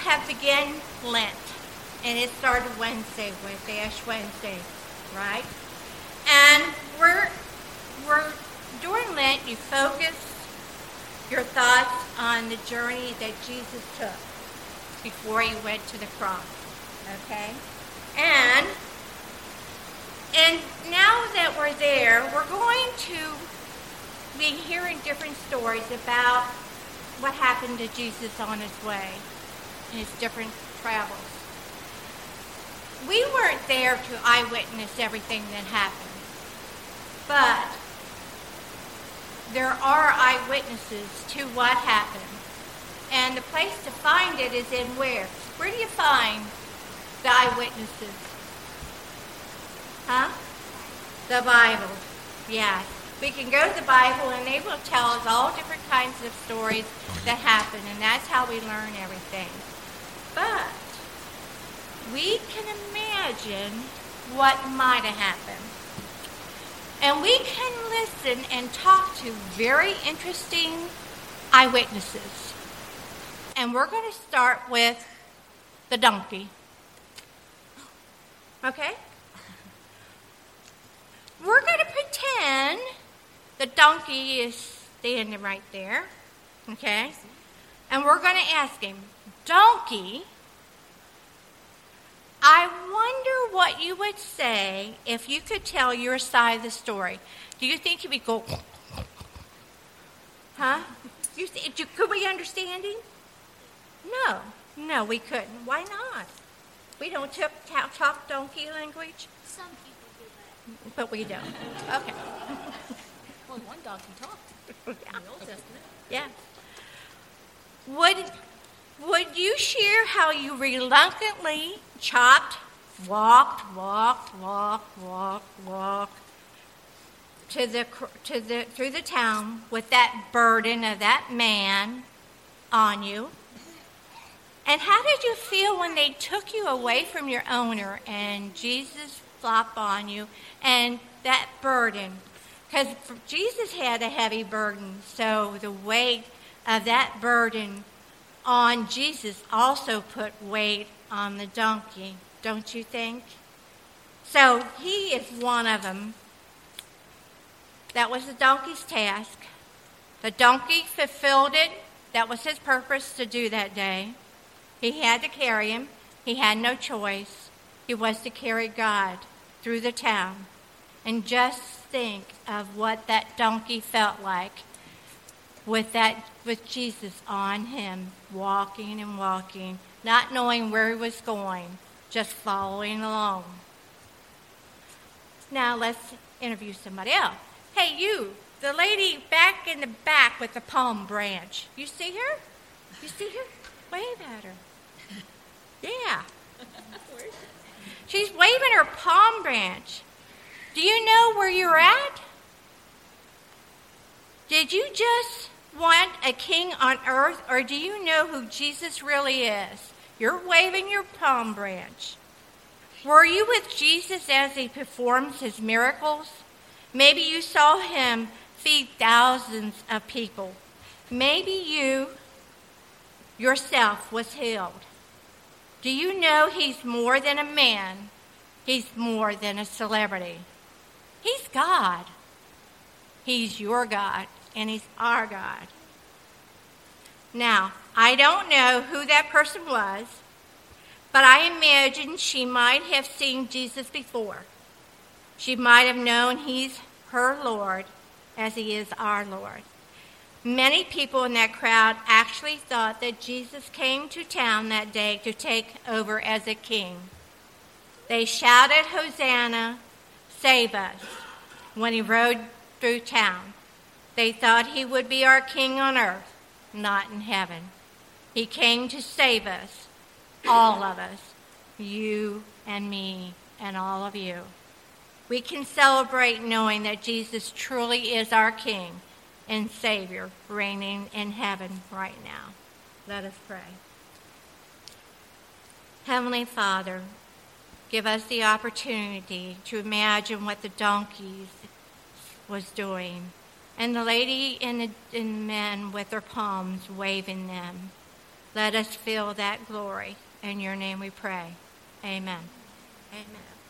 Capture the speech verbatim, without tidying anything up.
have begun Lent, and it started Wednesday with Ash Wednesday, right? And we're we're during Lent, you focus your thoughts on the journey that Jesus took before he went to the cross, okay? And and now that we're there, we're going to be hearing different stories about what happened to Jesus on his way, in his different travels. We weren't there to eyewitness everything that happened, but there are eyewitnesses to what happened. And the place to find it is in where? Where do you find the eyewitnesses? Huh? The Bible. Yes. We can go to the Bible and they will tell us all different kinds of stories that happen, and that's how we learn everything. But we can imagine what might have happened. And we can listen and talk to very interesting eyewitnesses. And we're going to start with the donkey. Okay? We're going to pretend the donkey is standing right there. Okay? And we're going to ask him, Donkey, I wonder what you would say if you could tell your side of the story. Do you think he would go, huh? You th- could we understand him? No. No, we couldn't. Why not? We don't t- t- talk donkey language? Some people do that. But we don't. Okay. Well, one donkey talked Yeah. in the Old Testament. Yeah. Would, would you share how you reluctantly chopped, walked, walked, walked, walked, walked to the to the through the town with that burden of that man on you? And how did you feel when they took you away from your owner and Jesus flopped on you and that burden? Because Jesus had a heavy burden, so the weight of that burden on Jesus also put weight on the donkey, don't you think? So he is one of them. That was the donkey's task. The donkey fulfilled it. That was his purpose to do that day. He had to carry him. He had no choice. He was to carry God through the town. And just think of what that donkey felt like with that with Jesus on him, walking and walking, not knowing where he was going, just following along. Now let's interview somebody else. Hey, you, the lady back in the back with the palm branch. You see her? You see her? Wave at her. Yeah. She's waving her palm branch. Do you know where you're at? Did you just want a king on earth, or do you know who Jesus really is? You're waving your palm branch. Were you with Jesus as he performs his miracles? Maybe you saw him feed thousands of people. Maybe you yourself was healed. Do you know he's more than a man? He's more than a celebrity. He's God. He's your God, and he's our God. Now, I don't know who that person was, but I imagine she might have seen Jesus before. She might have known he's her Lord as he is our Lord. Many people in that crowd actually thought that Jesus came to town that day to take over as a king. They shouted, Hosanna, save us, when he rode through town. They thought he would be our king on earth, not in heaven. He came to save us, all of us, you and me and all of you. We can celebrate knowing that Jesus truly is our King and Savior, reigning in heaven right now. Let us pray. Heavenly Father, give us the opportunity to imagine what the donkeys was doing, and the lady and the, and the men with their palms waving them. Let us feel that glory. In your name we pray. Amen. Amen.